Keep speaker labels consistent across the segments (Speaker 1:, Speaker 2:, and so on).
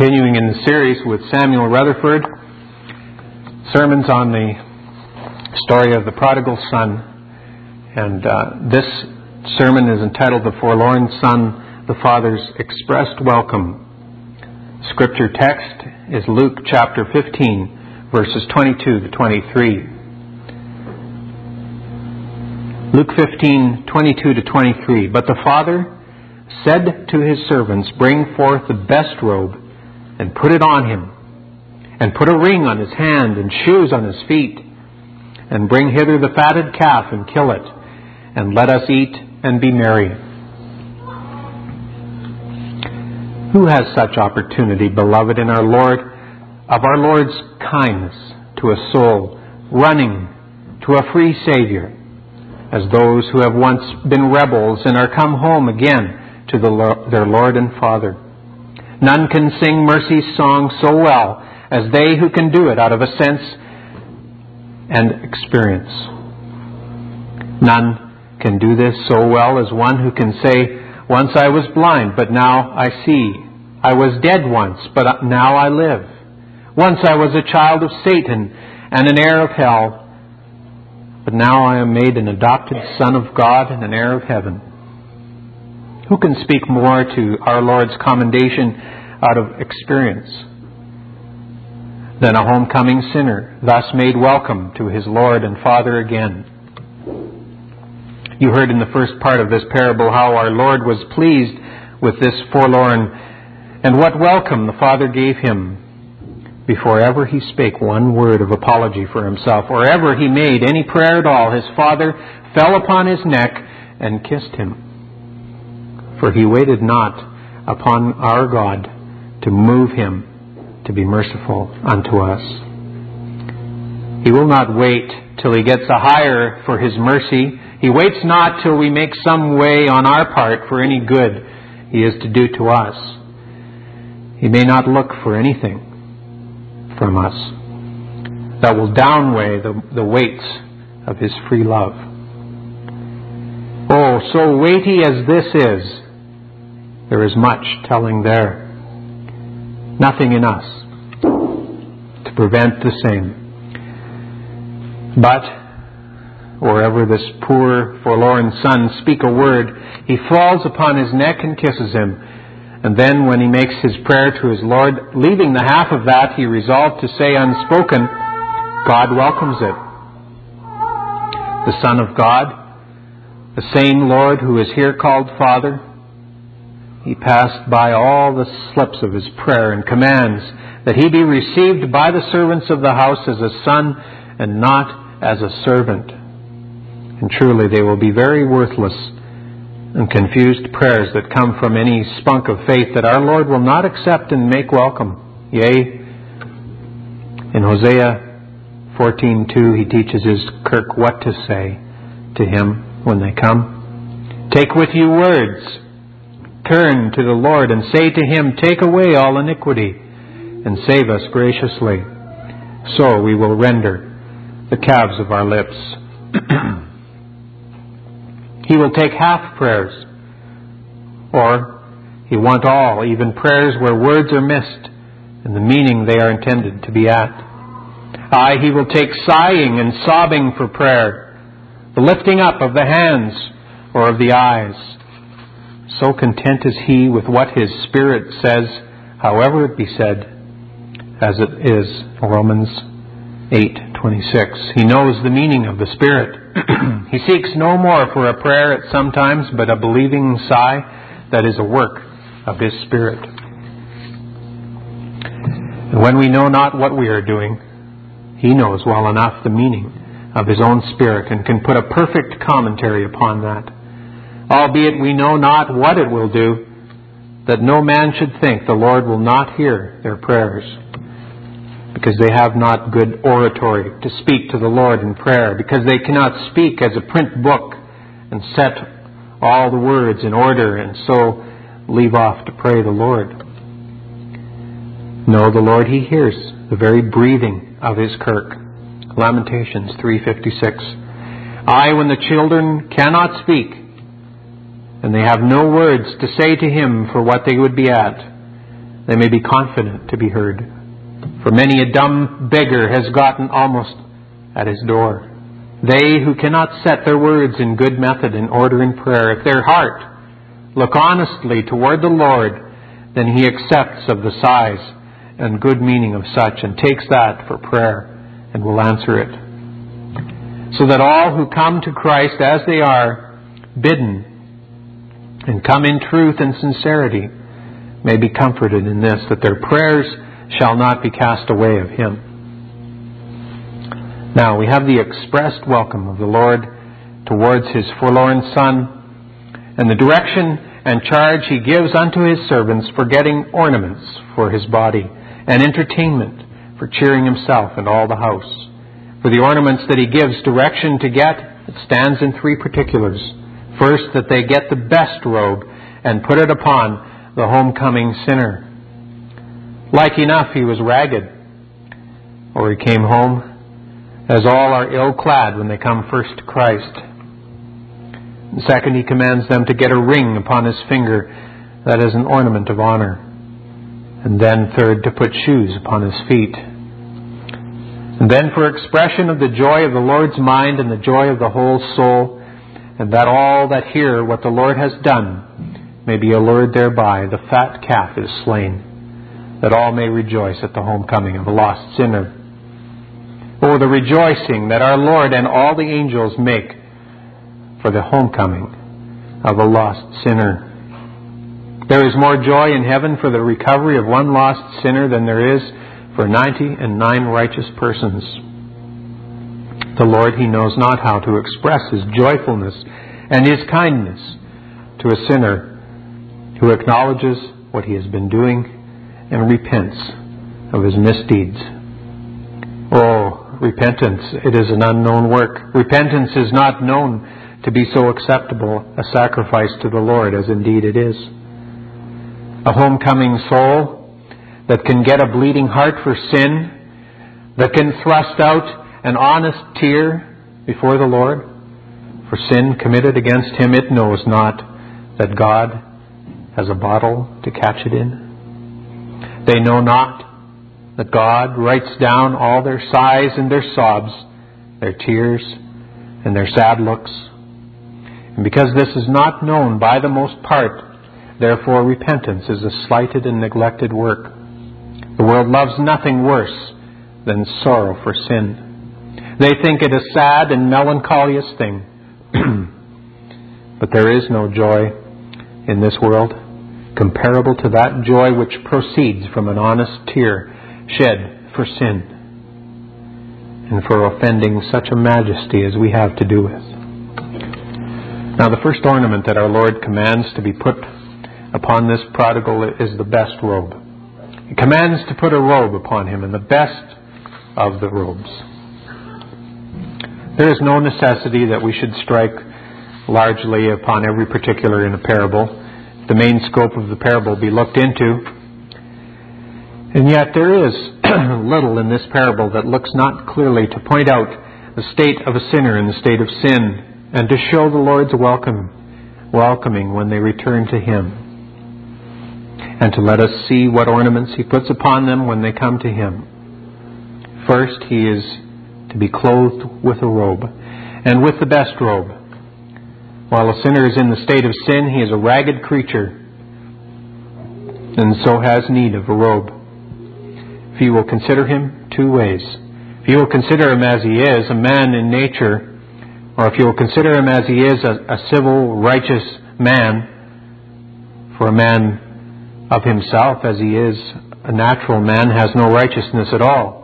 Speaker 1: Continuing in the series with Samuel Rutherford, sermons on the story of the prodigal son. And this sermon is entitled The Forlorn Son, the Father's Expressed Welcome. Scripture text is Luke chapter 15, verses 22 to 23. Luke 15, 22 to 23. But the father said to his servants, "Bring forth the best robe, and put it on him, and put a ring on his hand, and shoes on his feet, and bring hither the fatted calf, and kill it, and let us eat and be merry." Who has such opportunity, beloved, in our Lord, of our Lord's kindness to a soul running to a free Savior, as those who have once been rebels and are come home again to their Lord and Father? None can sing mercy's song so well as they who can do it out of a sense and experience. None can do this so well as one who can say, "Once I was blind, but now I see. I was dead once, but now I live. Once I was a child of Satan and an heir of hell, but now I am made an adopted son of God and an heir of heaven." Who can speak more to our Lord's commendation out of experience than a homecoming sinner, thus made welcome to his Lord and Father again? You heard in the first part of this parable how our Lord was pleased with this forlorn, and what welcome the Father gave him before ever he spake one word of apology for himself, or ever he made any prayer at all. His Father fell upon his neck and kissed him. For he waited not upon our God to move him to be merciful unto us. He will not wait till he gets a hire for his mercy. He waits not till we make some way on our part for any good he is to do to us. He may not look for anything from us that will downweigh the weights of his free love. Oh, so weighty as this is, there is much telling there. Nothing in us to prevent the same. But wherever this poor forlorn son speak a word, he falls upon his neck and kisses him. And then when he makes his prayer to his Lord, leaving the half of that he resolved to say unspoken, God welcomes it. The Son of God, the same Lord who is here called Father, he passed by all the slips of his prayer and commands that he be received by the servants of the house as a son and not as a servant. And truly they will be very worthless and confused prayers that come from any spunk of faith that our Lord will not accept and make welcome. Yea, in Hosea 14:2 he teaches his kirk what to say to him when they come. "Take with you words. Turn to the Lord and say to him, take away all iniquity and save us graciously. So we will render the calves of our lips." He will take half prayers, or he want all, even prayers where words are missed and the meaning they are intended to be at. Aye, he will take sighing and sobbing for prayer, the lifting up of the hands or of the eyes. So content is he with what his Spirit says, however it be said, as it is Romans 8:26. He knows the meaning of the Spirit. He seeks no more for a prayer at some times, but a believing sigh that is a work of his Spirit. And when we know not what we are doing, he knows well enough the meaning of his own Spirit and can put a perfect commentary upon that. Albeit we know not what it will do, that no man should think the Lord will not hear their prayers, because they have not good oratory to speak to the Lord in prayer, because they cannot speak as a print book and set all the words in order and so leave off to pray the Lord. No, the Lord, he hears the very breathing of his kirk. Lamentations 3:56. Aye, when the children cannot speak, and they have no words to say to him for what they would be at, they may be confident to be heard. For many a dumb beggar has gotten almost at his door. They who cannot set their words in good method and order in prayer, if their heart look honestly toward the Lord, then He accepts of the sighs and good meaning of such, and takes that for prayer, and will answer it. So that all who come to Christ as they are, bidden, and come in truth and sincerity, may be comforted in this, that their prayers shall not be cast away of Him. Now we have the expressed welcome of the Lord towards His forlorn Son, and the direction and charge He gives unto His servants for getting ornaments for His body, and entertainment for cheering Himself and all the house. For the ornaments that He gives direction to get, it stands in three particulars. First, that they get the best robe and put it upon the homecoming sinner. Like enough he was ragged, or he came home, as all are ill-clad when they come first to Christ. And second, He commands them to get a ring upon his finger, that is an ornament of honor. And then third, to put shoes upon his feet. And then for expression of the joy of the Lord's mind and the joy of the whole soul, and that all that hear what the Lord has done may be allured thereby, the fat calf is slain, that all may rejoice at the homecoming of a lost sinner. Oh, the rejoicing that our Lord and all the angels make for the homecoming of a lost sinner. There is more joy in heaven for the recovery of one lost sinner than there is for 99 righteous persons. The Lord, He knows not how to express His joyfulness and His kindness to a sinner who acknowledges what he has been doing and repents of his misdeeds. Oh, repentance, it is an unknown work. Repentance is not known to be so acceptable a sacrifice to the Lord as indeed it is. A homecoming soul that can get a bleeding heart for sin, that can thrust out an honest tear before the Lord for sin committed against Him, it knows not that God has a bottle to catch it in. They know not that God writes down all their sighs and their sobs, their tears and their sad looks. And because this is not known by the most part, therefore repentance is a slighted and neglected work. The world loves nothing worse than sorrow for sin. They think it a sad and melancholious thing. But there is no joy in this world comparable to that joy which proceeds from an honest tear shed for sin and for offending such a majesty as we have to do with. Now, the first ornament that our Lord commands to be put upon this prodigal is the best robe. He commands to put a robe upon him, and the best of the robes. There is no necessity that we should strike largely upon every particular in a parable. The main scope of the parable be looked into. And yet there is little in this parable that looks not clearly to point out the state of a sinner in the state of sin, and to show the Lord's welcoming when they return to Him, and to let us see what ornaments He puts upon them when they come to Him. First, he is to be clothed with a robe, and with the best robe. While a sinner is in the state of sin, he is a ragged creature, and so has need of a robe. If you will consider him two ways. If you will consider him as he is, a man in nature, or if you will consider him as he is, a civil, righteous man, for a man of himself as he is, a natural man, has no righteousness at all.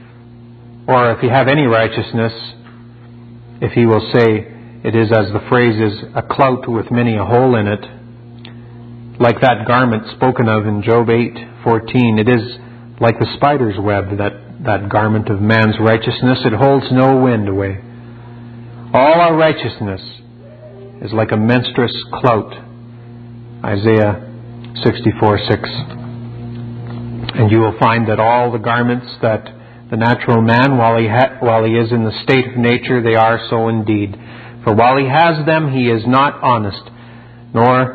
Speaker 1: Or if he have any righteousness, if he will say, it is, as the phrase is, a clout with many a hole in it, like that garment spoken of in Job 8:14, it is like the spider's web, that garment of man's righteousness. It holds no wind away. All our righteousness is like a menstruous clout. Isaiah 64:6. And you will find that all the garments that the natural man, while he is in the state of nature, they are so indeed. For while he has them, he is not honest, nor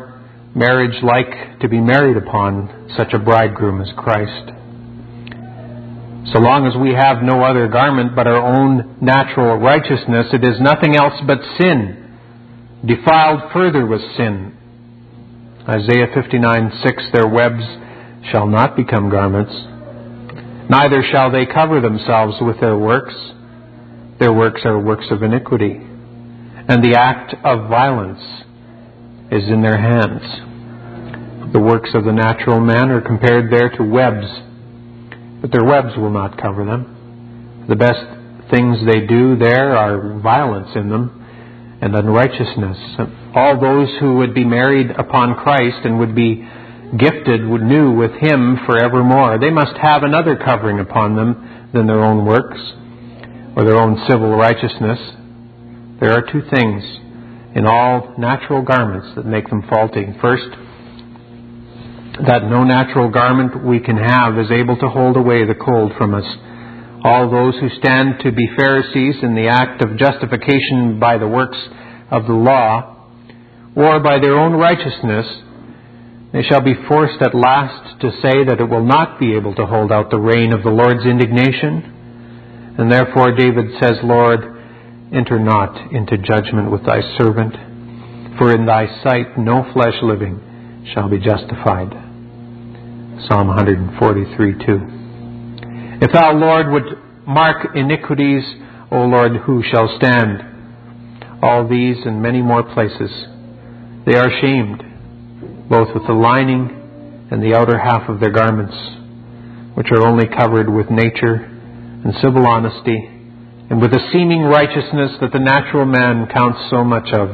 Speaker 1: marriage like to be married upon such a bridegroom as Christ. So long as we have no other garment but our own natural righteousness, it is nothing else but sin, defiled further with sin. Isaiah 59:6, their webs shall not become garments, neither shall they cover themselves with their works. Their works are works of iniquity, and the act of violence is in their hands. The works of the natural man are compared there to webs, but their webs will not cover them. The best things they do there are violence in them and unrighteousness. All those who would be married upon Christ and would be gifted new with Him forevermore, they must have another covering upon them than their own works or their own civil righteousness. There are two things in all natural garments that make them faulty. First, that no natural garment we can have is able to hold away the cold from us. All those who stand to be Pharisees in the act of justification by the works of the law or by their own righteousness, they shall be forced at last to say that it will not be able to hold out the rain of the Lord's indignation. And therefore David says, Lord, enter not into judgment with thy servant, for in thy sight no flesh living shall be justified. Psalm 143:2. If thou, Lord, would mark iniquities, O Lord, who shall stand? All these and many more places, they are shamed, both with the lining and the outer half of their garments, which are only covered with nature and civil honesty, and with a seeming righteousness that the natural man counts so much of.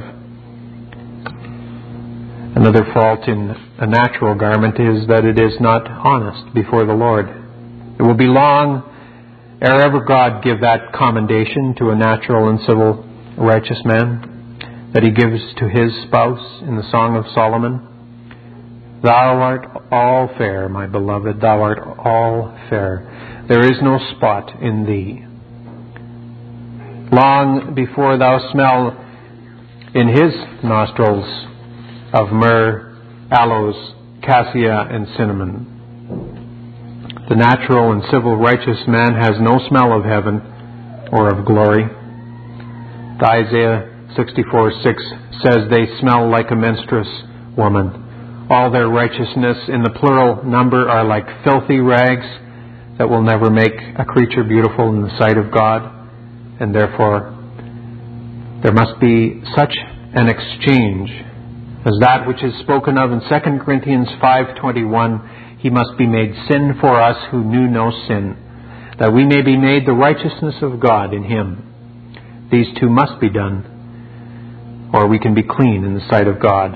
Speaker 1: Another fault in a natural garment is that it is not honest before the Lord. It will be long ere ever God give that commendation to a natural and civil righteous man that He gives to his spouse in the Song of Solomon. Thou art all fair, my beloved, thou art all fair. There is no spot in thee. Long before thou smell in His nostrils of myrrh, aloes, cassia, and cinnamon. The natural and civil righteous man has no smell of heaven or of glory. Isaiah 64:6 says they smell like a menstruous woman. All their righteousness in the plural number are like filthy rags that will never make a creature beautiful in the sight of God. And therefore, there must be such an exchange as that which is spoken of in 2 Corinthians 5:21, He must be made sin for us who knew no sin, that we may be made the righteousness of God in Him. These two must be done, or we can be clean in the sight of God.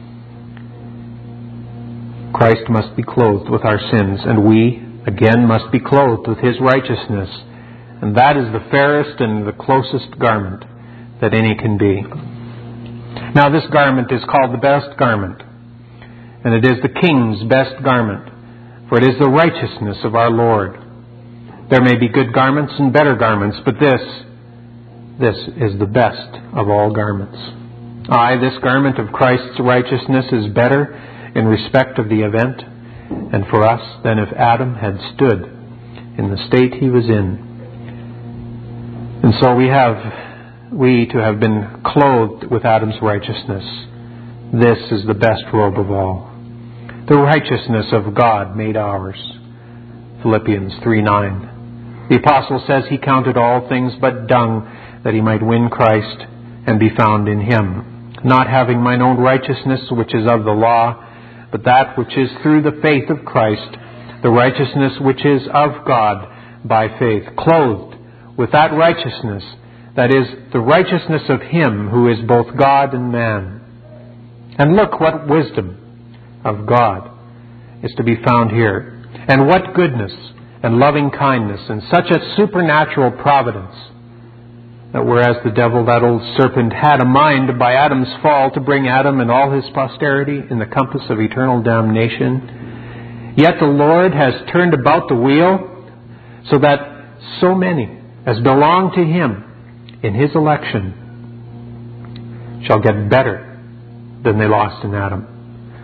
Speaker 1: Christ must be clothed with our sins, and we, again, must be clothed with His righteousness. And that is the fairest and the closest garment that any can be. Now this garment is called the best garment, and it is the King's best garment, for it is the righteousness of our Lord. There may be good garments and better garments, but this is the best of all garments. Aye, this garment of Christ's righteousness is better in respect of the event and for us than if Adam had stood in the state he was in. And so we to have been clothed with Adam's righteousness. This is the best robe of all. The righteousness of God made ours. Philippians 3:9. The apostle says he counted all things but dung that he might win Christ and be found in Him, not having mine own righteousness which is of the law, but that which is through the faith of Christ, the righteousness which is of God by faith, clothed with that righteousness, that is, the righteousness of Him who is both God and man. And look what wisdom of God is to be found here, and what goodness and loving kindness and such a supernatural providence, that whereas the devil, that old serpent, had a mind by Adam's fall to bring Adam and all his posterity in the compass of eternal damnation, yet the Lord has turned about the wheel so that so many as belong to Him in His election shall get better than they lost in Adam.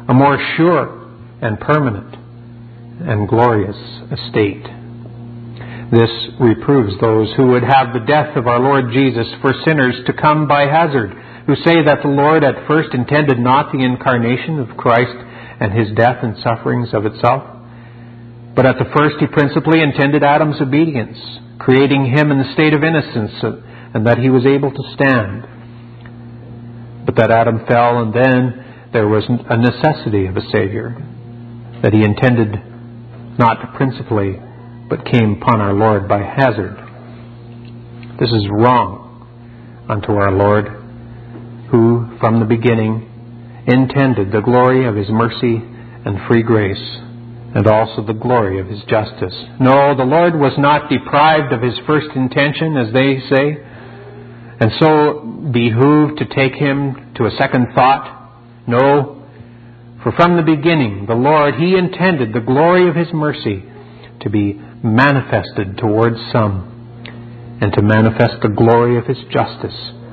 Speaker 1: a more sure and permanent and glorious estate. This reproves those who would have the death of our Lord Jesus for sinners to come by hazard, who say that the Lord at first intended not the incarnation of Christ and his death and sufferings of itself, but at the first he principally intended Adam's obedience, creating him in the state of innocence, and that he was able to stand. But that Adam fell, and then there was a necessity of a Savior, that he intended not principally, but came upon our Lord by hazard. This is wrong unto our Lord, who from the beginning intended the glory of his mercy and free grace, and also the glory of his justice. No, the Lord was not deprived of his first intention, as they say, and so behooved to take him to a second thought. No, for from the beginning, the Lord, he intended the glory of his mercy to be manifested towards some, and to manifest the glory of his justice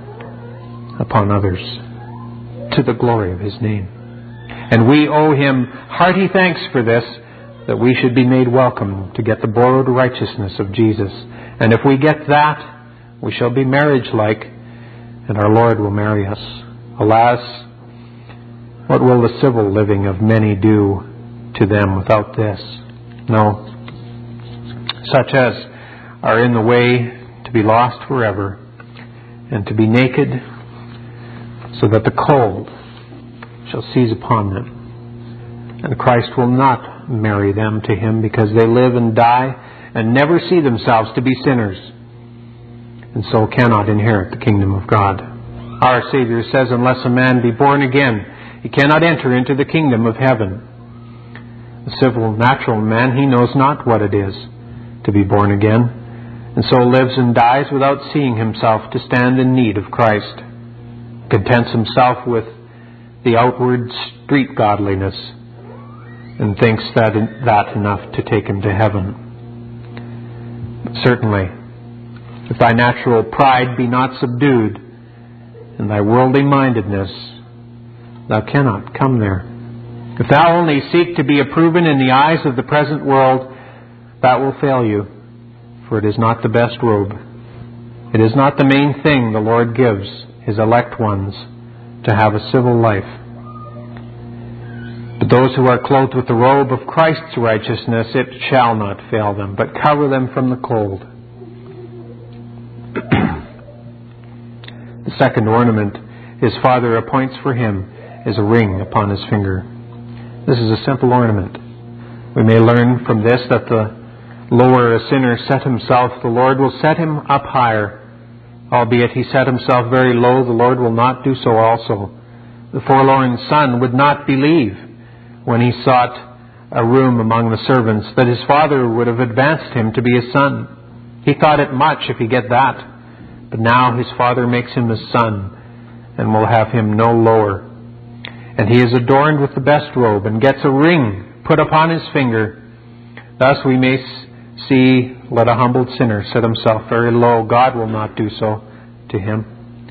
Speaker 1: upon others, to the glory of his name. And we owe him hearty thanks for this, that we should be made welcome to get the borrowed righteousness of Jesus. And if we get that, we shall be marriage-like, and our Lord will marry us. Alas, what will the civil living of many do to them without this? No. Such as are in the way to be lost forever, and to be naked, so that the cold shall seize upon them. And Christ will not marry them to him, because they live and die and never see themselves to be sinners, and so cannot inherit the kingdom of God. Our Savior says, unless a man be born again, he cannot enter into the kingdom of heaven. The civil, natural man, he knows not what it is to be born again, and so lives and dies without seeing himself to stand in need of Christ, contents himself with the outward street godliness, and thinks that enough to take him to heaven. But certainly, if thy natural pride be not subdued, and thy worldly mindedness, thou cannot come there. If thou only seek to be approven in the eyes of the present world, that will fail you, for it is not the best robe. It is not the main thing the Lord gives his elect ones, to have a civil life. But those who are clothed with the robe of Christ's righteousness, it shall not fail them, but cover them from the cold. The second ornament his Father appoints for him is a ring upon his finger. This is a simple ornament. We may learn from this that the lower a sinner set himself, the Lord will set him up higher. Albeit he set himself very low, the Lord will not do so also. The forlorn son would not believe when he sought a room among the servants that his father would have advanced him to be a son. He thought it much if he get that. But now his father makes him a son, and will have him no lower. And he is adorned with the best robe, and gets a ring put upon his finger. Thus we may see, let a humbled sinner set himself very low. God will not do so to him.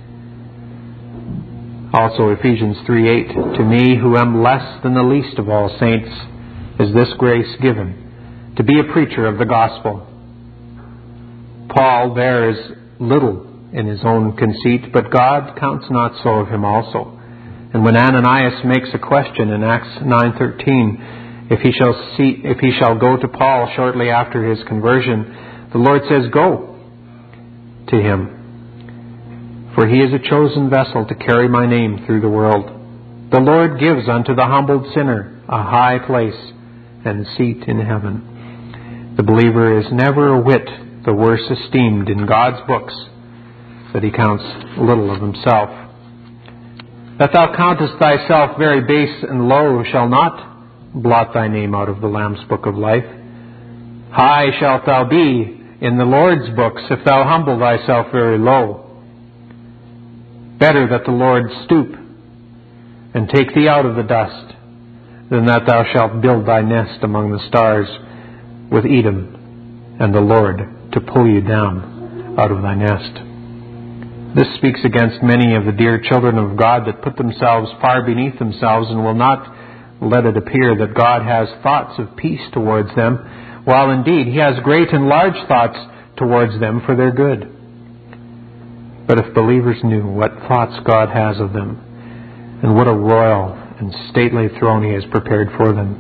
Speaker 1: Also Ephesians 3:8, to me who am less than the least of all saints is this grace given, to be a preacher of the gospel. Paul there is little in his own conceit, but God counts not so of him also. And when Ananias makes a question in Acts 9:13, if he shall go to Paul shortly after his conversion, the Lord says, go to him, for he is a chosen vessel to carry my name through the world. The Lord gives unto the humbled sinner a high place and seat in heaven. The believer is never a whit the worse esteemed in God's books, that he counts little of himself. That thou countest thyself very base and low shall not blot thy name out of the Lamb's book of life. High shalt thou be in the Lord's books if thou humble thyself very low. Better that the Lord stoop and take thee out of the dust, than that thou shalt build thy nest among the stars, with Edom and the Lord to pull you down out of thy nest. This speaks against many of the dear children of God that put themselves far beneath themselves and will not let it appear that God has thoughts of peace towards them, while indeed He has great and large thoughts towards them for their good. But if believers knew what thoughts God has of them, and what a royal and stately throne He has prepared for them,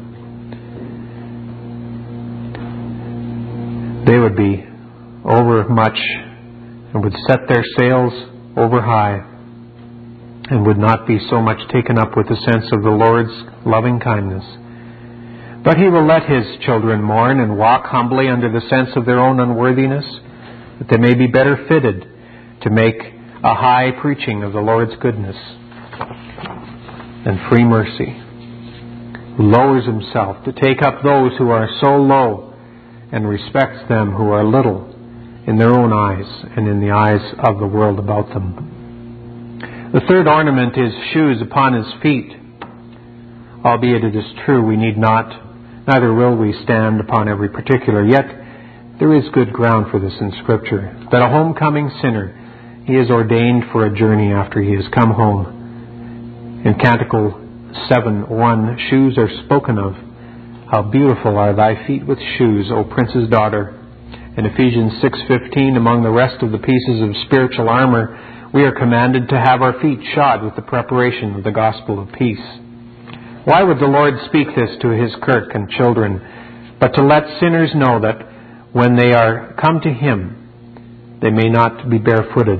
Speaker 1: they would be overmuch and would set their sails over high and would not be so much taken up with the sense of the Lord's loving kindness. But He will let His children mourn and walk humbly under the sense of their own unworthiness, that they may be better fitted to make a high preaching of the Lord's goodness and free mercy, who lowers Himself to take up those who are so low and respects them who are little in their own eyes and in the eyes of the world about them. The third ornament is shoes upon His feet. Albeit it is true we need not, neither will we stand upon every particular, yet there is good ground for this in Scripture, that a homecoming sinner, he is ordained for a journey after he has come home. In Canticle 7:1, shoes are spoken of. How beautiful are thy feet with shoes, O Prince's daughter. In Ephesians 6:15, among the rest of the pieces of spiritual armor, we are commanded to have our feet shod with the preparation of the gospel of peace. Why would the Lord speak this to His kirk and children, but to let sinners know that when they are come to Him, they may not be barefooted?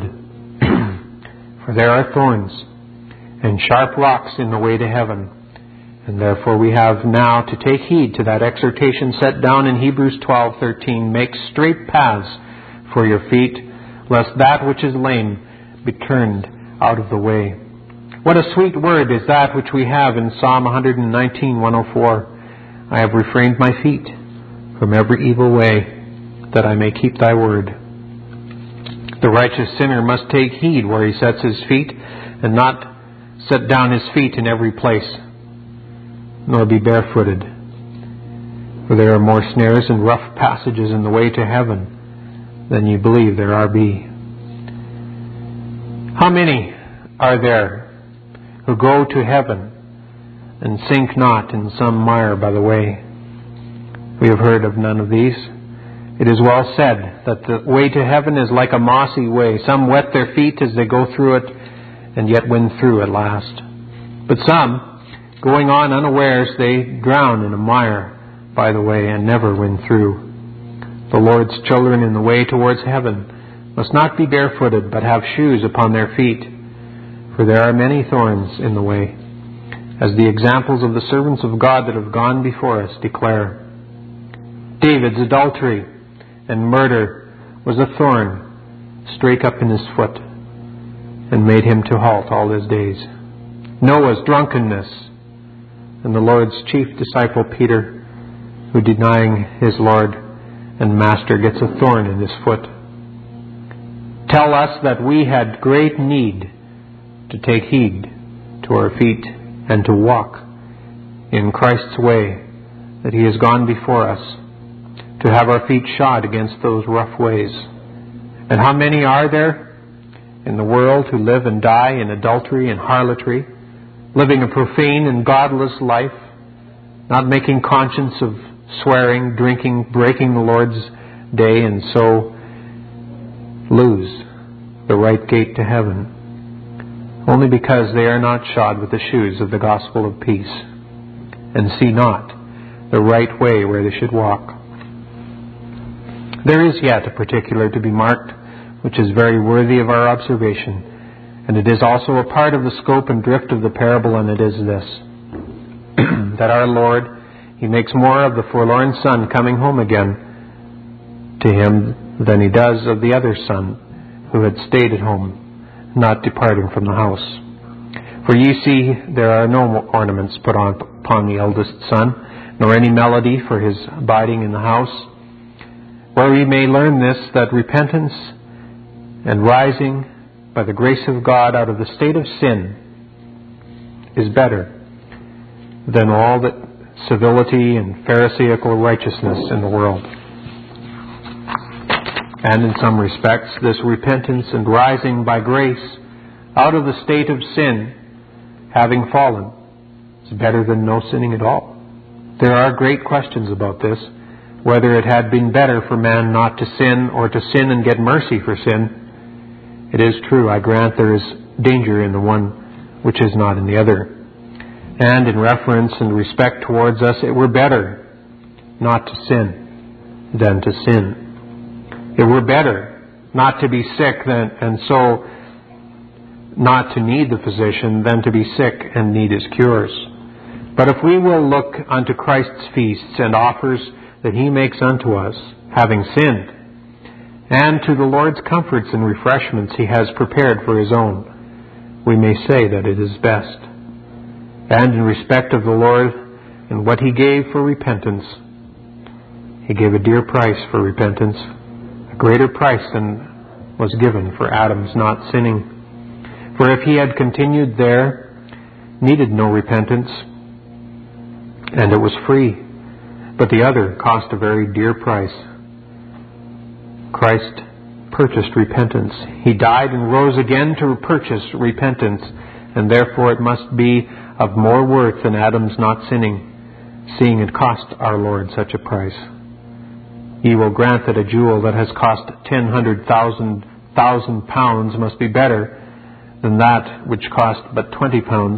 Speaker 1: For there are thorns and sharp rocks in the way to heaven. And therefore we have now to take heed to that exhortation set down in Hebrews 12:13, make straight paths for your feet, lest that which is lame be turned out of the way. What a sweet word is that which we have in Psalm 119:104. I have refrained my feet from every evil way, that I may keep thy word. The righteous sinner must take heed where he sets his feet, and not set down his feet in every place, nor be barefooted. For there are more snares and rough passages in the way to heaven than you believe there are be. How many are there who go to heaven and sink not in some mire by the way? We have heard of none of these. It is well said that the way to heaven is like a mossy way. Some wet their feet as they go through it, and yet win through at last. But some, going on unawares, they drown in a mire by the way and never win through. The Lord's children in the way towards heaven must not be barefooted, but have shoes upon their feet. For there are many thorns in the way, as the examples of the servants of God that have gone before us declare. David's adultery and murder was a thorn strake up in his foot, and made him to halt all his days. Noah's drunkenness, and the Lord's chief disciple Peter, who denying his Lord and Master gets a thorn in his foot, tell us that we had great need to take heed to our feet and to walk in Christ's way, that He has gone before us, to have our feet shod against those rough ways. And how many are there in the world who live and die in adultery and harlotry, living a profane and godless life, not making conscience of swearing, drinking, breaking the Lord's day, and so lose the right gate to heaven, only because they are not shod with the shoes of the gospel of peace, and see not the right way where they should walk. There is yet a particular to be marked, which is very worthy of our observation, and it is also a part of the scope and drift of the parable, and it is this, that our Lord, He makes more of the forlorn son coming home again to Him than He does of the other son who had stayed at home, not departing from the house. For ye see, there are no ornaments put on upon the eldest son, nor any melody for his abiding in the house, where we may learn this, that repentance and rising by the grace of God out of the state of sin is better than all the civility and pharisaical righteousness in the world. And in some respects, this repentance and rising by grace out of the state of sin, having fallen, is better than no sinning at all. There are great questions about this, whether it had been better for man not to sin or to sin and get mercy for sin. It is true, I grant there is danger in the one which is not in the other. And in reference and respect towards us, it were better not to sin than to sin. It were better not to be sick and so not to need the physician than to be sick and need his cures. But if we will look unto Christ's feasts and offers that he makes unto us, having sinned, and to the Lord's comforts and refreshments he has prepared for his own, we may say that it is best. And in respect of the Lord and what he gave for repentance, he gave a dear price for repentance, a greater price than was given for Adam's not sinning. For if he had continued there, needed no repentance, and it was free, but the other cost a very dear price. Christ purchased repentance. He died and rose again to purchase repentance, and therefore it must be of more worth than Adam's not sinning, seeing it cost our Lord such a price. Ye will grant that a jewel that has cost 1,000,000 pounds must be better than that which cost but 20 pounds,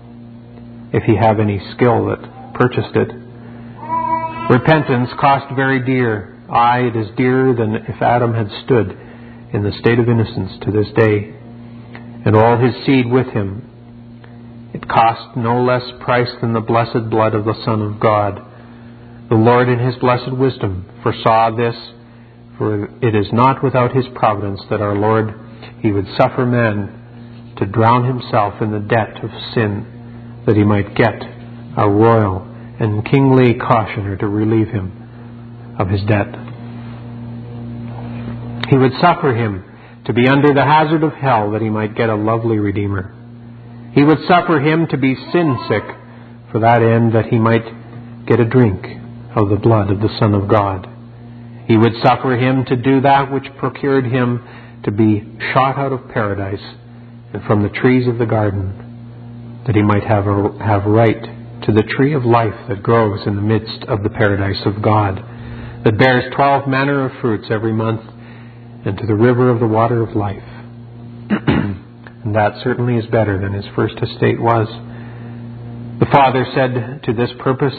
Speaker 1: if he have any skill that purchased it. Repentance cost very dear. Aye, it is dearer than if Adam had stood in the state of innocence to this day, and all his seed with him. It cost no less price than the blessed blood of the Son of God. The Lord in his blessed wisdom foresaw this, for it is not without his providence that our Lord, he would suffer man to drown himself in the debt of sin, that he might get a royal and kingly cautioner to relieve him of his debt. He would suffer him to be under the hazard of hell, that he might get a lovely Redeemer. He would suffer him to be sin-sick, for that end that he might get a drink of the blood of the Son of God. He would suffer him to do that which procured him to be shot out of paradise and from the trees of the garden, that he might have right to the tree of life that grows in the midst of the paradise of God, that bears 12 manner of fruits every month, and to the river of the water of life. And that certainly is better than his first estate was. The fathers said to this purpose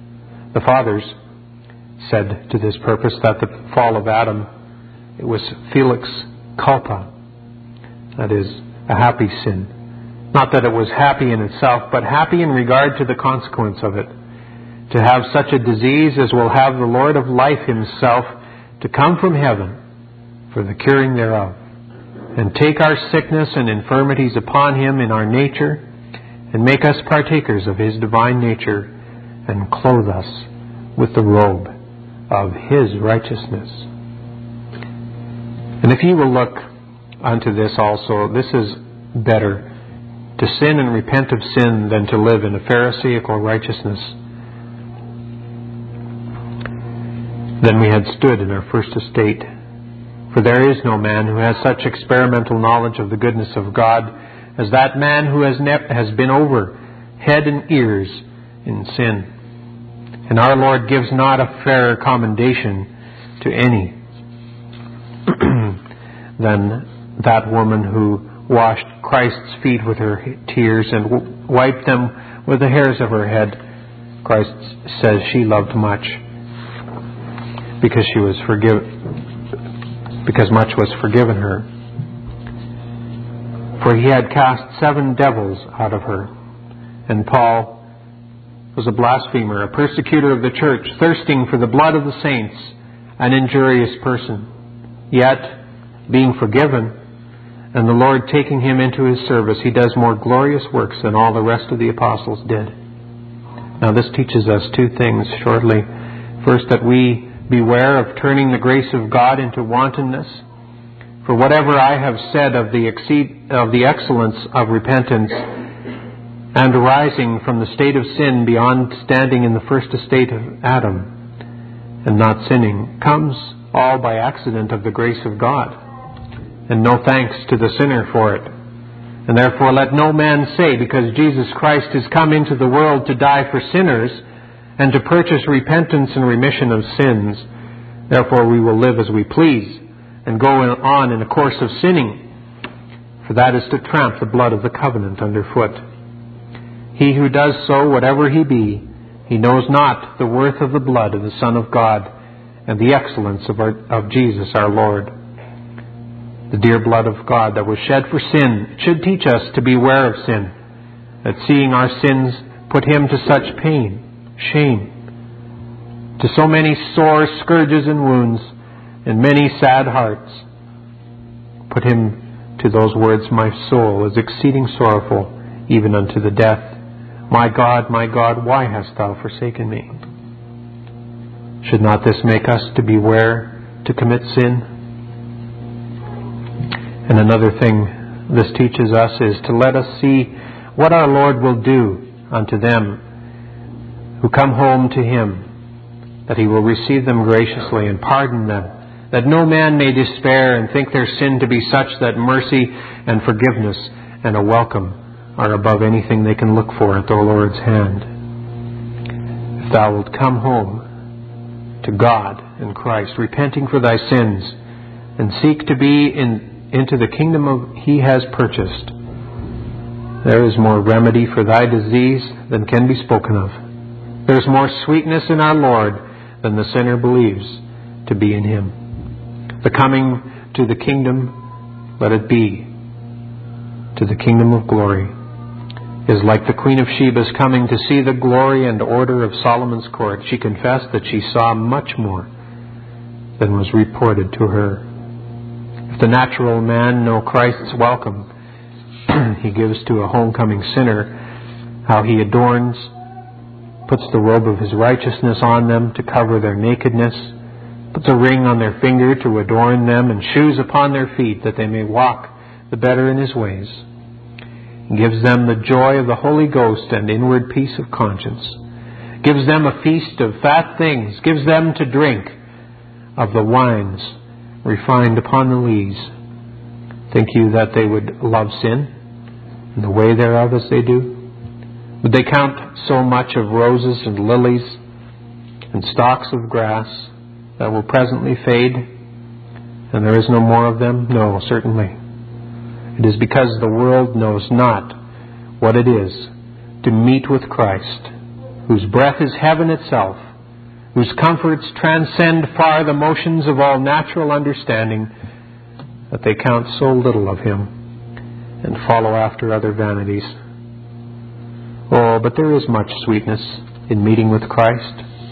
Speaker 1: that the fall of Adam, it was felix culpa, that is, a happy sin. Not that it was happy in itself, but happy in regard to the consequence of it. To have such a disease as will have the Lord of life himself to come from heaven for the curing thereof, and take our sickness and infirmities upon him in our nature, and make us partakers of his divine nature, and clothe us with the robe of his righteousness. And if ye will look unto this also, this is better, to sin and repent of sin than to live in a pharisaical righteousness. Then we had stood in our first estate. For there is no man who has such experimental knowledge of the goodness of God as that man who has been over head and ears in sin. And our Lord gives not a fairer commendation to any than that woman who washed Christ's feet with her tears and wiped them with the hairs of her head. Christ says she loved much, because much was forgiven her. For he had cast 7 devils out of her. And Paul was a blasphemer, a persecutor of the church, thirsting for the blood of the saints, an injurious person. Yet, being forgiven, and the Lord taking him into his service, he does more glorious works than all the rest of the apostles did. Now this teaches us 2 things shortly. First, that we beware of turning the grace of God into wantonness. For whatever I have said of the excellence of repentance and arising from the state of sin beyond standing in the first estate of Adam and not sinning, comes all by accident of the grace of God, and no thanks to the sinner for it. And therefore let no man say, because Jesus Christ is come into the world to die for sinners, and to purchase repentance and remission of sins, therefore we will live as we please, and go on in a course of sinning. For that is to tramp the blood of the covenant underfoot. He who does so, whatever he be, he knows not the worth of the blood of the Son of God, and the excellence of Jesus our Lord. The dear blood of God that was shed for sin should teach us to beware of sin, that seeing our sins put him to such pain, shame, to so many sore scourges and wounds, and many sad hearts, put him to those words, my soul is exceeding sorrowful, even unto the death. My God, why hast thou forsaken me? Should not this make us to beware to commit sin? And another thing this teaches us is to let us see what our Lord will do unto them who come home to him, that he will receive them graciously and pardon them, that no man may despair and think their sin to be such that mercy and forgiveness and a welcome are above anything they can look for at the Lord's hand. If thou wilt come home to God in Christ, repenting for thy sins, and seek to be into the kingdom he has purchased, there is more remedy for thy disease than can be spoken of. There is more sweetness in our Lord than the sinner believes to be in him. The coming to the kingdom, let it be to the kingdom of glory, is like the Queen of Sheba's coming to see the glory and order of Solomon's court. She confessed that she saw much more than was reported to her. If the natural man know Christ's welcome he gives to a homecoming sinner, how he adorns, puts the robe of his righteousness on them to cover their nakedness, puts a ring on their finger to adorn them, and shoes upon their feet that they may walk the better in his ways. He gives them the joy of the Holy Ghost and inward peace of conscience, gives them a feast of fat things, gives them to drink of the wines refined upon the lees. Think you that they would love sin and the way thereof as they do? Would they count so much of roses and lilies and stalks of grass that will presently fade, and there is no more of them? No, certainly. It is because the world knows not what it is to meet with Christ, whose breath is heaven itself, whose comforts transcend far the motions of all natural understanding, that they count so little of him and follow after other vanities. Oh, but there is much sweetness in meeting with Christ.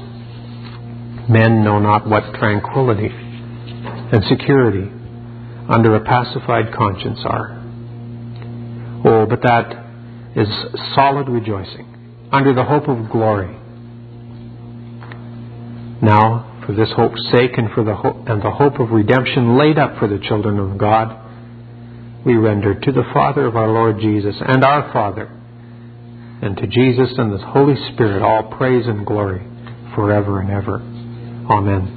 Speaker 1: Men know not what tranquility and security under a pacified conscience are. Oh, but that is solid rejoicing under the hope of glory. Now, for this hope's sake and for the hope of redemption laid up for the children of God, we render to the Father of our Lord Jesus and our Father, and to Jesus and the Holy Spirit, all praise and glory forever and ever. Amen.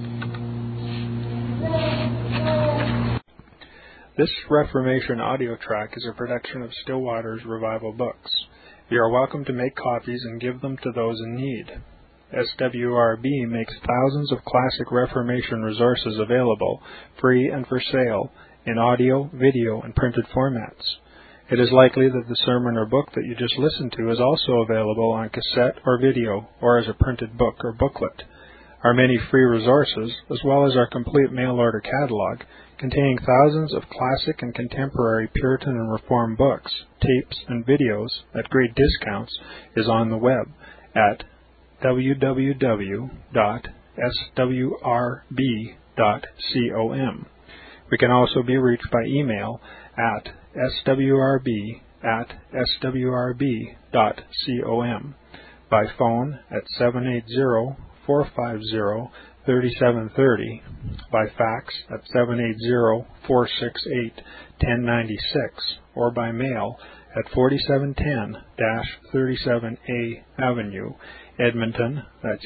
Speaker 2: This Reformation audio track is a production of Still Waters Revival Books. You are welcome to make copies and give them to those in need. SWRB makes thousands of classic Reformation resources available, free and for sale, in audio, video, and printed formats. It is likely that the sermon or book that you just listened to is also available on cassette or video, or as a printed book or booklet. Our many free resources, as well as our complete mail-order catalog, containing thousands of classic and contemporary Puritan and Reformed books, tapes, and videos at great discounts, is on the web at www.swrb.com. We can also be reached by email at swrb@swrb.com, by phone at 780-450-3730, by fax at 780-468-1096, or by mail at 4710-37A Avenue, Edmonton, that's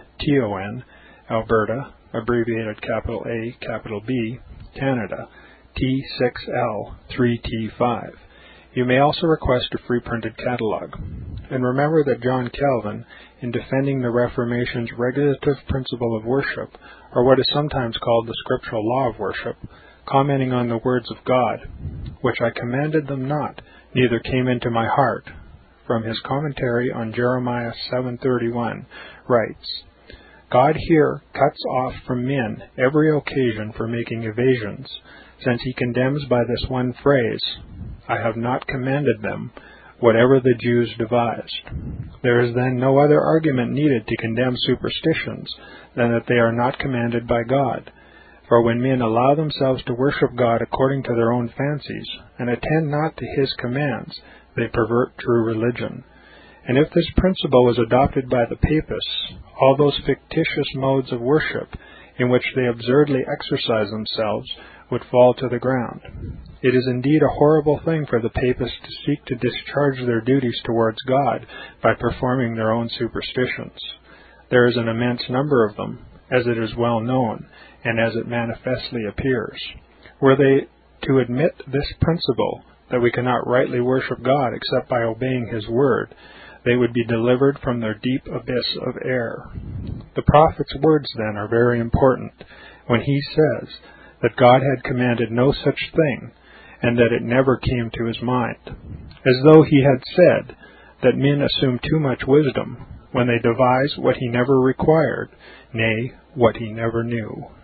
Speaker 2: Edmonton, Alberta, abbreviated capital A, capital B, Canada, T6L3T5. You may also request a free printed catalog. And remember that John Calvin, in defending the Reformation's regulative principle of worship, or what is sometimes called the scriptural law of worship, commenting on the words of God, which I commanded them not, neither came into my heart, from his commentary on Jeremiah 7:31, writes, God here cuts off from men every occasion for making evasions, since he condemns by this one phrase, I have not commanded them, whatever the Jews devised. There is then no other argument needed to condemn superstitions than that they are not commanded by God. For when men allow themselves to worship God according to their own fancies, and attend not to his commands, they pervert true religion. And if this principle was adopted by the Papists, all those fictitious modes of worship in which they absurdly exercise themselves would fall to the ground. It is indeed a horrible thing for the Papists to seek to discharge their duties towards God by performing their own superstitions. There is an immense number of them, as it is well known, and as it manifestly appears. Were they to admit this principle, that we cannot rightly worship God except by obeying his word, they would be delivered from their deep abyss of error. The prophet's words, then, are very important, when he says that God had commanded no such thing, and that it never came to his mind, as though he had said that men assume too much wisdom when they devise what he never required, nay, what he never knew.